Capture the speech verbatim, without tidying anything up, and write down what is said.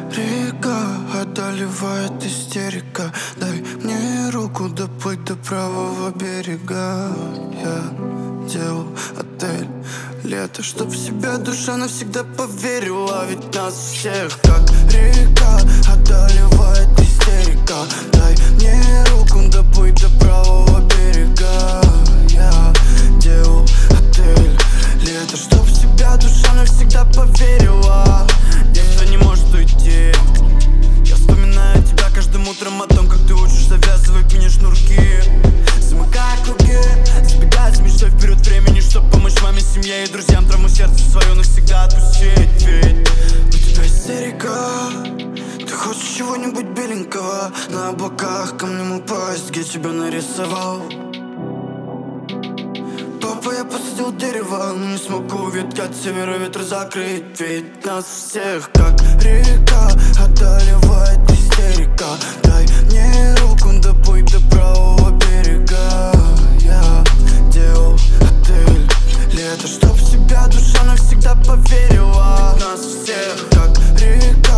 река, одолевает истерика. Дай мне руку доплыть до правого берега. Я делал отель лето, чтоб в себя душа навсегда поверила. Ведь нас всех как река одолевает истерика. Дай мне руку доплыть до правого берега. Я делал отель лето, чтоб в себя душа навсегда поверила. Детство не может уйти. Я вспоминаю тебя каждым утром, о том, как ты учишь завязывать мне шнурки. Замыкая круги, сбегая с мечтой вперед времени, чтоб помочь маме, семье и друзьям. Травму сердце свое навсегда отпустить. Ведь у тебя истерика. Ты хочешь чего-нибудь беленького, на облаках камнем упасть, где тебя нарисовал. Папа, я посадил дерево, но не смогу ветки от севера ветра закрыть. Ведь нас всех как река одолевает истерика. Дай мне руку доплыть до правого берега. Я делал отель лето, чтоб в себя душа навсегда поверила. Нас всех как река